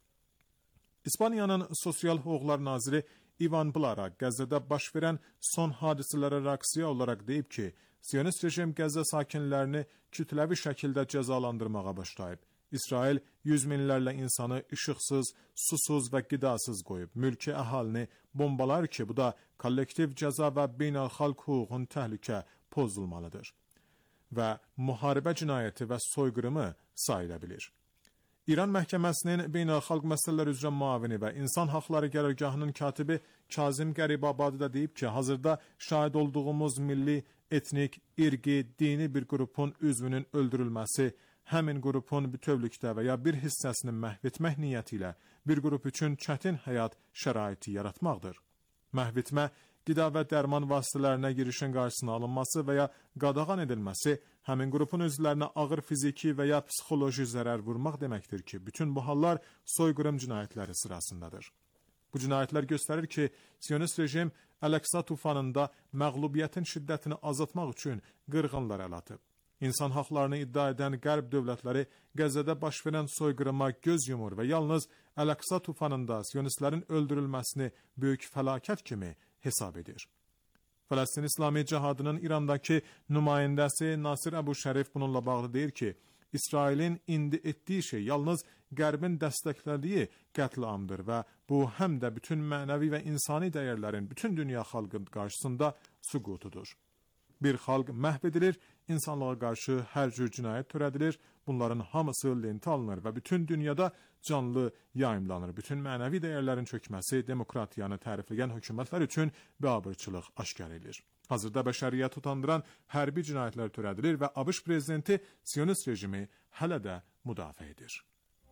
İspaniyanın Sosial Hüquqlar naziri İvan Blara Qəzzədə baş verən son hadisələrə reaksiya olaraq deyib ki, Siyonist rejim Qəzza sakinlərini kütləvi şəkildə cəzalandırmağa başlayıb. İsrail yüz minlərlə insanı işıqsız, susuz və qidasız qoyub. Mülki əhalini bombalar ki, bu da kollektiv cəza və beynəlxalq hüququn təhlükə pozulmalıdır və müharibə cinayəti və soyqırımı sayıla bilir. İran Məhkəməsinin Beynəlxalq Məsələlər üzrə müavini və İnsan Haqları Qərargahının katibi Kazim Qəribabadi da deyib ki, hazırda şahid olduğumuz milli, etnik, irqi, dini bir qrupun üzvünün öldürülməsi, həmin qrupun bütövlükdə və ya bir hissəsini məhv etmək niyyəti ilə bir qrup üçün çətin həyat şəraiti yaratmaqdır. Məhv etmə, qida və dərman vasitələrinə girişin qarşısına alınması və ya qadağan edilməsi həmin qrupun üzvlərinə ağır fiziki və ya psixoloji zərər vurmaq deməkdir ki, bütün bu hallar soyqırım cinayətləri sırasındadır. Bu cinayətlər göstərir ki, Siyonist rejim Əl-Əqsa tufanında məğlubiyyətin şiddətini azaltmaq üçün qırğınlar əl atıb. İnsan haqlarını iddia edən qərb dövlətləri Qəzzədə baş verən soyqırıma göz yumur və yalnız Əl-Əqsa tufanında Siyonistlərin öldürülməsini böyük fəlakət kimi hesab edir. Fələstin İslami Cihadının İrandakı nümayəndəsi Nasir Əbu Şərif bununla bağlı deyir ki, İsrailin indi etdiyi şey yalnız Qərbin dəstəklədiyi qətliamdır və bu həm də bütün mənəvi və insani dəyərlərin bütün dünya xalqının qarşısında süqutudur. Bir xalq məhv edilir, insanlığa qarşı hər cür cinayət törədilir, bunların hamısı lentə alınır və bütün dünyada canlı yayımlanır. Bütün mənəvi dəyərlərin çökməsi demokratiyanı tərifləyən hökumətlər üçün biabırçılıq aşkar edilir. Hazırda bəşəriyyət utandıran hərbi cinayətlər törədilir və ABŞ prezidenti Siyonist rejimi hələ də müdafiə edir.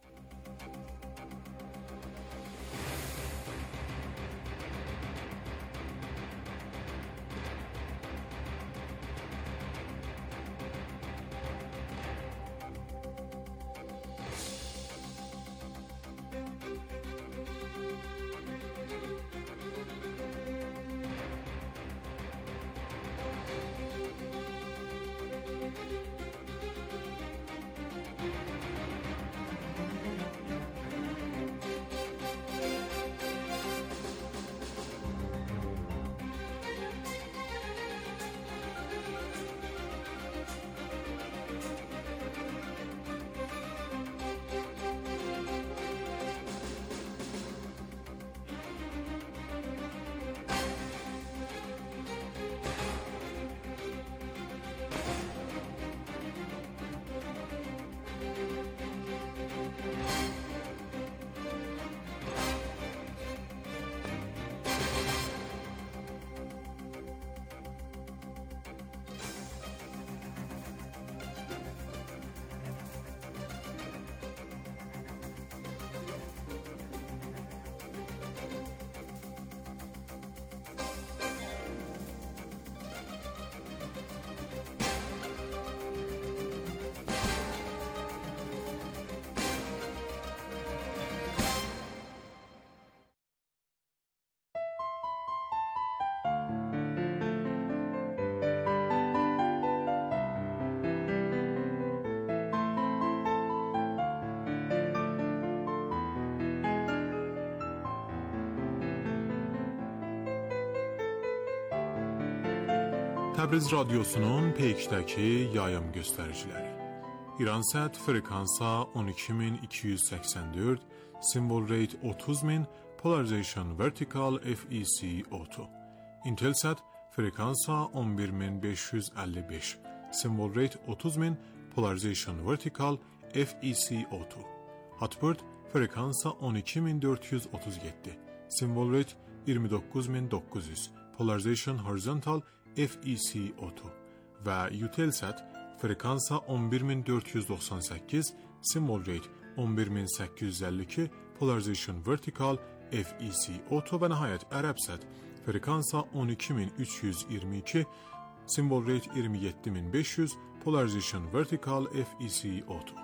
Təbriz Radyosunun Peykdəki yayım göstəriciləri. İransat frekansa on iki min iki yüz səksən dörd, symbol rate otuz min, polarization vertical F E C otuz. Intelsat frekansa on bir min beş yüz əlli beş, symbol rate otuz min, polarization vertical F E C otuz. Hotbird frekansa on iki min dörd yüz otuz yeddi, symbol rate iyirmi doqquz min doqquz yüz, polarization horizontal F E C otuz və Eutelsat frekansa on bir min dörd yüz doxsan səkkiz, symbol rate on bir min səkkiz yüz əlli iki, polarization vertical F E C otuz və nəhayət Ərəbsat frekansa on iki min üç yüz iyirmi iki, symbol rate iyirmi yeddi min beş yüz, polarization vertical F E C otuz.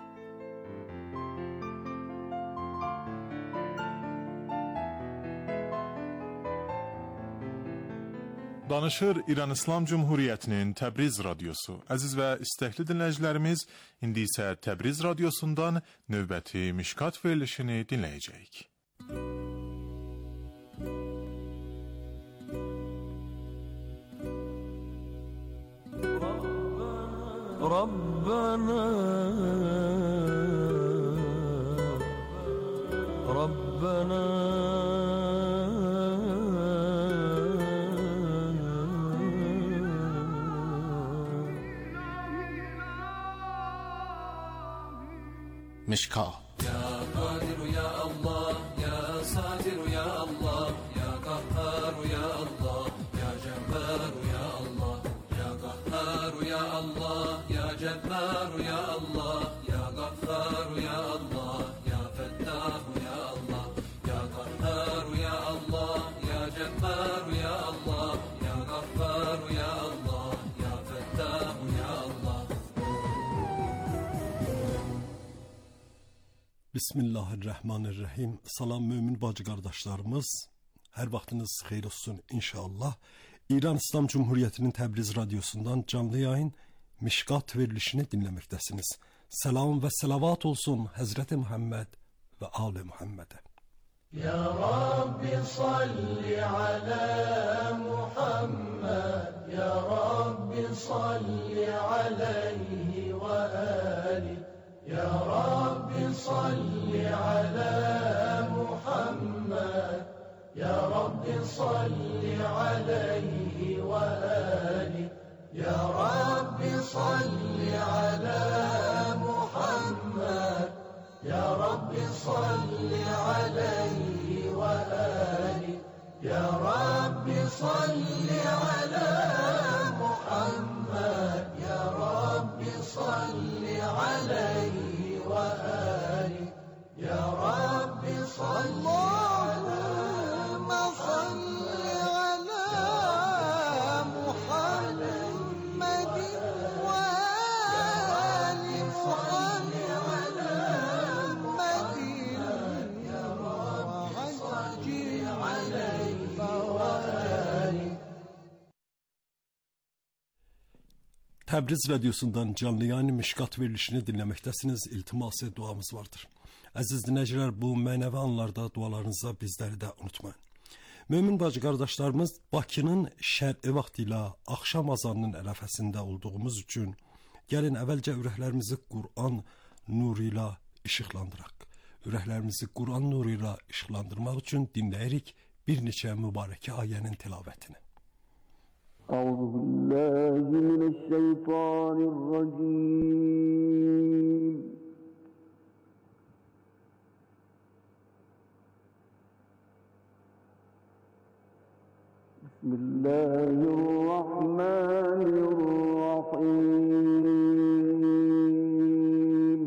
Danışır İran İslam Cumhuriyyətinin Təbriz Radyosu. Əziz və istəkli dinləyicilərimiz, indi isə Təbriz Radyosundan növbəti Mişkat verilişini dinləyəcəyik. Rabbana Rabbana Mişka. Bismillahirrahmanirrahim. Salam mömin bacı qardaşlarımız. Hər vaxtınız xeyir olsun inşallah. İran İslam Cumhuriyeti'nin Təbriz radyosundan canlı yayın Mişkat verilişini dinləməkdəsiniz. Selam ve selavat olsun Hazreti Muhammed ve Ali Muhammed'e. Ya Rabbi salli ala Muhammed, Ya Rabbi salli aleyhi ve ali, Ya Rabbi salli ala Muhammed, Ya Rabbi salli aleyhi ve ali, Ya Rabbi salli ala Muhammed, Ya Rabbi salli aleyhi ve ali, Ya Rabbi salli ala Muhammed, Ya Rabbi salli aleyhi ve ali, Ya Rabbi salli ala Muhammed, ala Muhammed ve ali Muhammed, Ya Rabbi salli aleyhi ve ali. Təbriz radyosundan canlı yayın Mişkat verilişini dinləməkdəsiniz. İltiması duamız vardır. Əziz dinləyicilər, bu mənəvi anlarda dualarınıza bizləri də unutmayın. Mömin bacı qardaşlarımız, Bakının şərqi vaxtı ilə axşam azanının ərəfəsində olduğumuz üçün gəlin əvvəlcə ürəklərimizi Quran nuru ilə işıqlandıraq. Ürəklərimizi Quran nuru ilə işıqlandırmaq üçün dinləyirik bir neçə mübarəkə ayənin tilavətini. Euzu billahi mineşşeytanirracim. Bismillahirrahmanirrahim.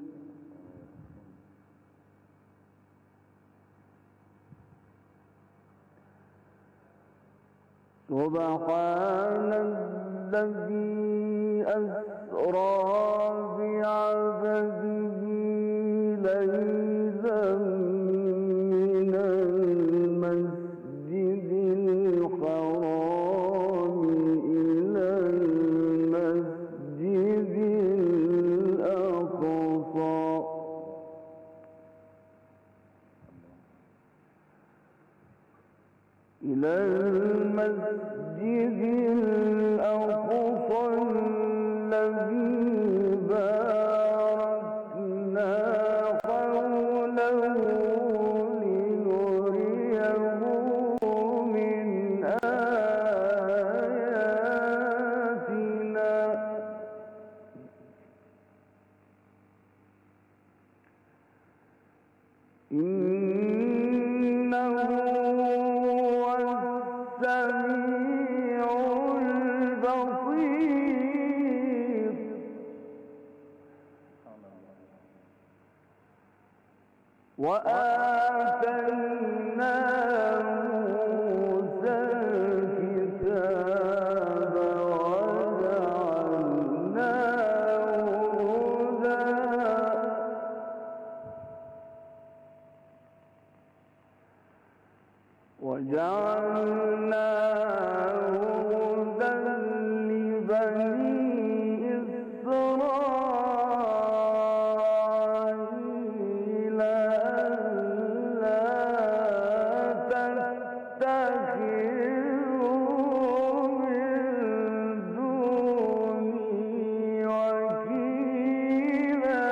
Subhanellezî esrâ bi'abdihi leylen minel mescidil haram ilel mescidil aqsa. İlel mescidil aqsa allezî bâraknâ havlehu linuriyehu min âyâtinâ. İnnehu huves-semî'ul basîr. Ve âteynâ Musa'l kitâbe ve cealnâhu hudan. وجعلناه هدى لبني إسرائيل ألا تتخذوا من دوني وكيلا.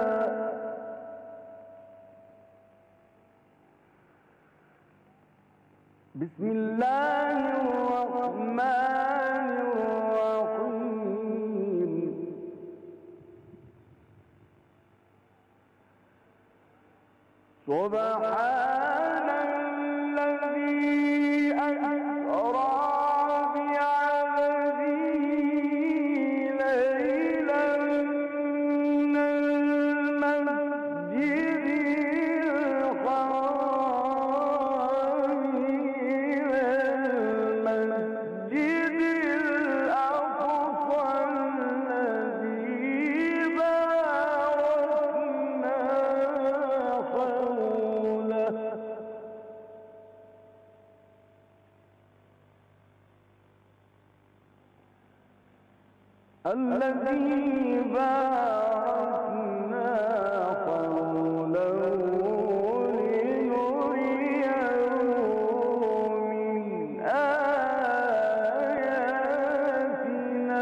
بسم الله الرحمن الرحيم. سبحان الذي أسرى بعبده ليلا من المسجد الحرام إلى المسجد الأقصى الذي باركنا الذي باركنا حوله لنريه من آياتنا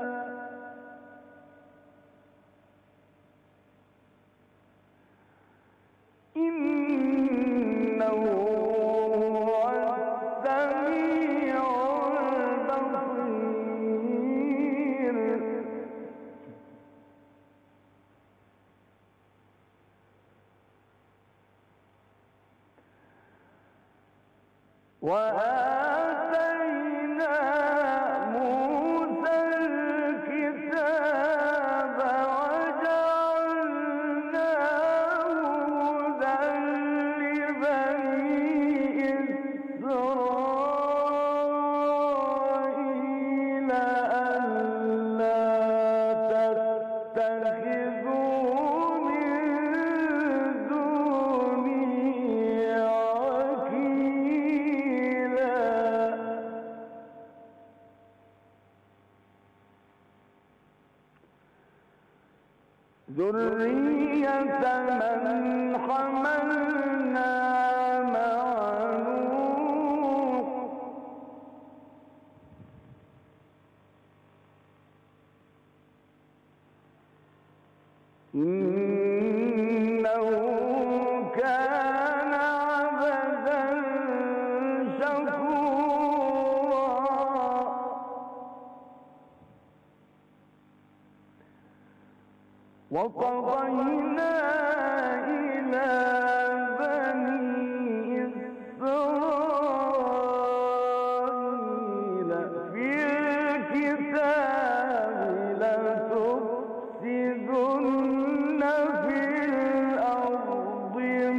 إنه هو السميع البصير وآتينا موسى الكتاب وجعلناه هدى لبني إسرائيل ألا تتخذوا من دوني وكيلا ذرية من حملنا مع نوح إنه كان عبدا شكورا وقضينا إلى بني إسرائيل في الكتاب لتفسدن في الأرض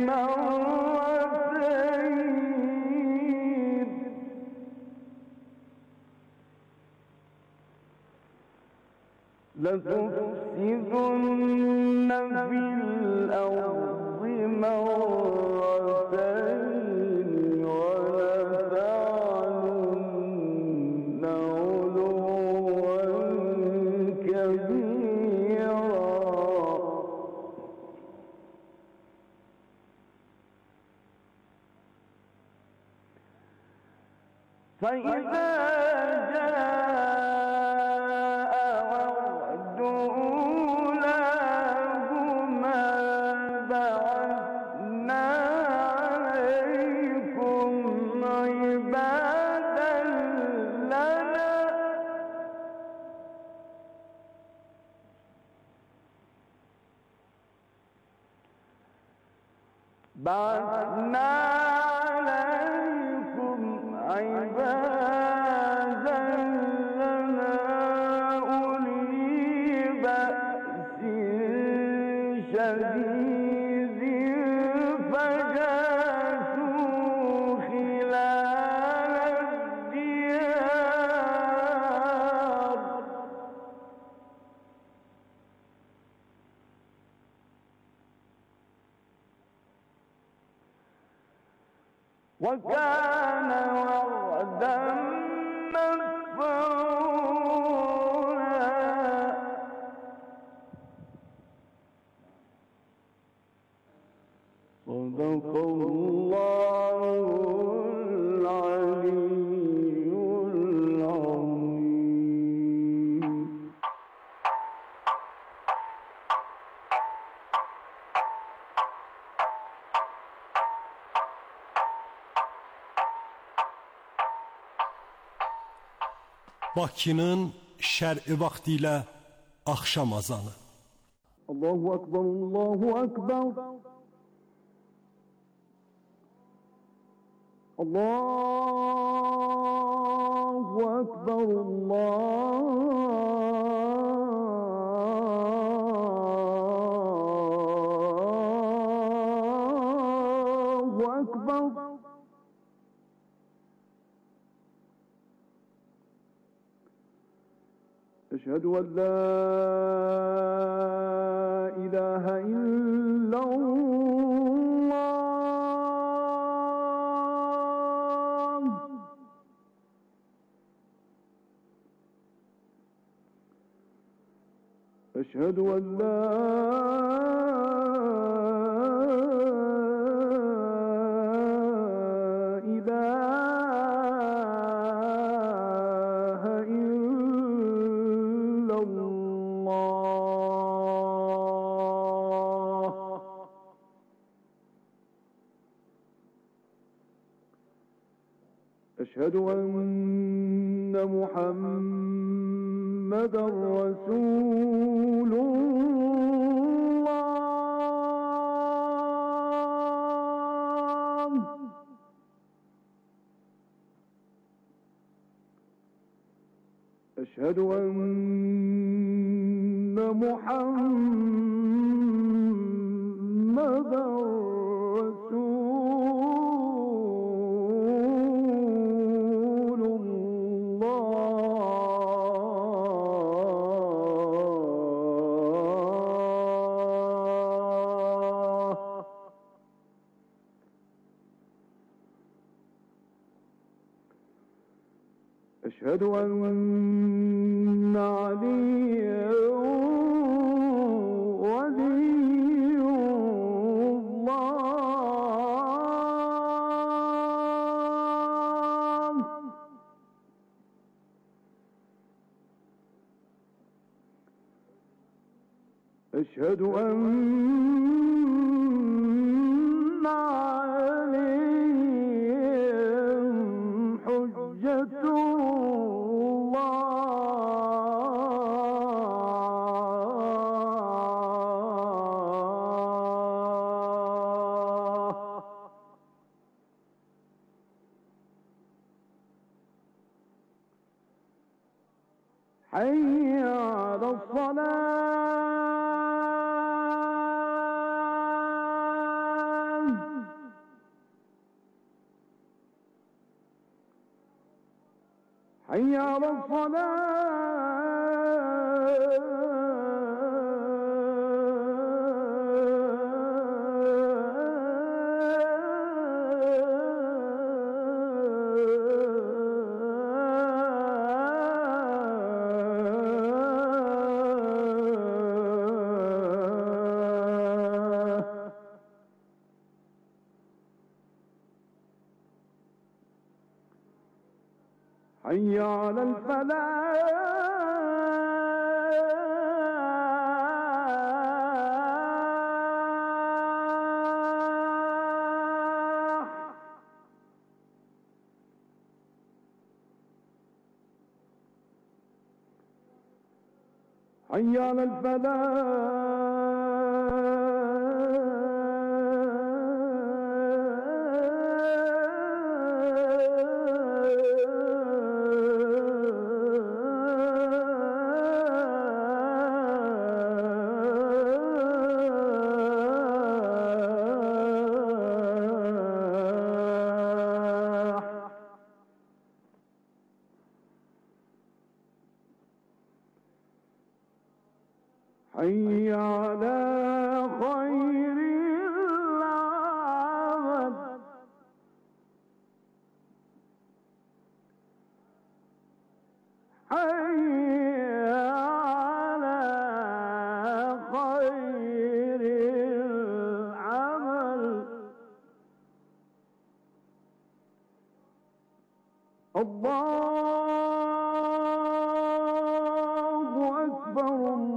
مرتين لتفسدن في الأرض مرتين ولتعلن علوا كبيرا فإذا جاء وعد أولاهما بعثنا عليكم عبادا لنا بعثنا عليكم عبادا لنا أولي بأس شديد فجاسوا خلال الديار وكان وعدا مفعولا صدق الله العلي العظيم. Bakının şərqi vaxtı ilə axşam azanı. Allahu Ekber, Allahu Ekber. Allahu Ekber, Allahu Ekber. أشهد أن لا إله إلا الله أشهد أن لا إله إلا الله أشهد أن محمدًا رسول الله أشهد أن محمدًا رسول الله أشهد أن عليا ولي الله أشهد أن عليهم حجة حي على الصلاة حي على حي على الفلاح حي على حي على خير العمل حي على خير العمل الله أكبر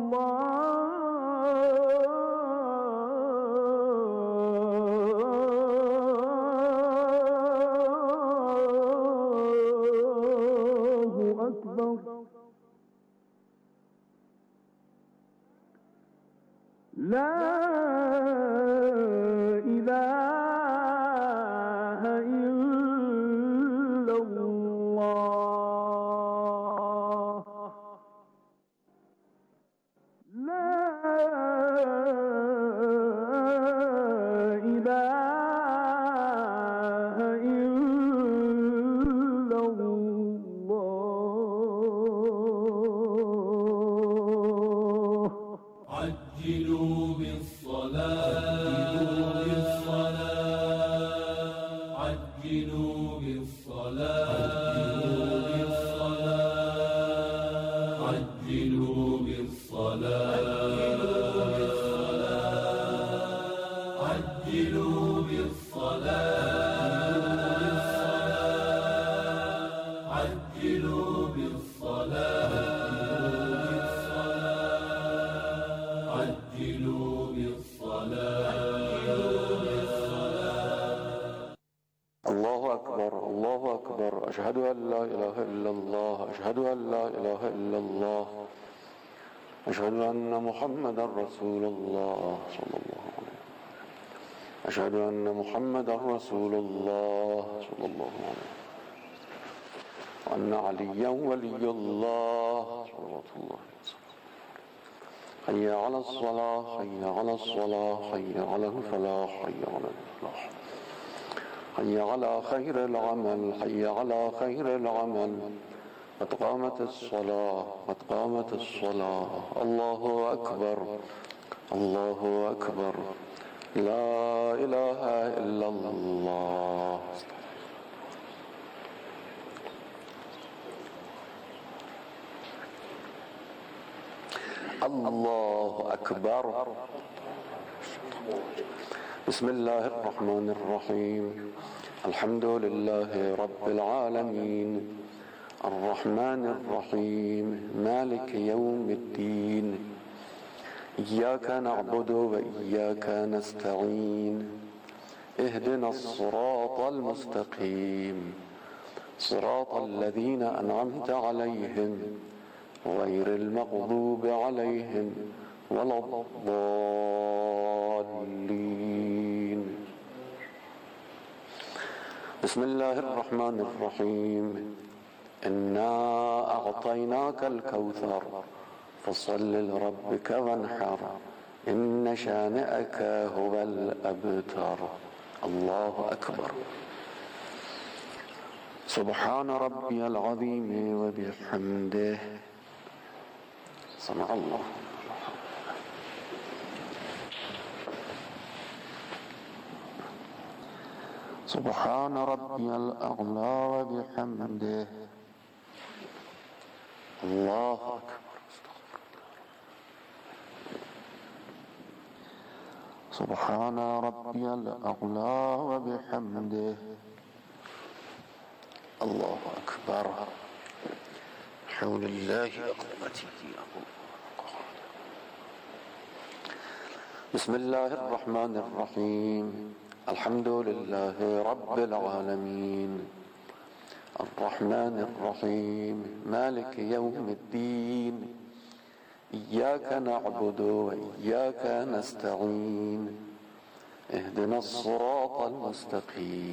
الله أكبر لا إله إلا الله لا إله إلا الله عجلوا بالصلاة عجلوا بالصلاة عجلوا بالصلاة أشهد أن لا إله إلا الله أشهد أن لا إله إلا الله أشهد أن محمدا رسول الله صلى الله عليه وسلم أشهد أن محمدا رسول الله صلى الله عليه وسلم وأن عليا ولي الله صلوات الله وسلم حي على الصلاة حي على الصلاة حي على الفلاح حي على الفلاح حي على خير العمل حي على خير العمل قد قامت الصلاة قد قامت الصلاة الله أكبر الله أكبر لا إله إلا الله الله أكبر بسم الله الرحمن الرحيم الحمد لله رب العالمين الرحمن الرحيم مالك يوم الدين إياك نعبد وإياك نستعين اهدنا الصراط المستقيم صراط الذين أنعمت عليهم غير المغضوب عليهم ولا الضالين بسم الله الرحمن الرحيم إنا أعطيناك الكوثر فصل لربك وانحر إن شانئك هو الأبتر الله أكبر سبحان ربي العظيم وبحمده سمع الله سبحان ربي الأعلى وبحمده الله أكبر سبحان ربي الأعلى وبحمده الله أكبر حول الله أقوتي بسم الله الرحمن الرحيم الحمد لله رب العالمين الرحمن الرحيم مالك يوم الدين إياك نعبد وإياك نستعين اهدنا الصراط المستقيم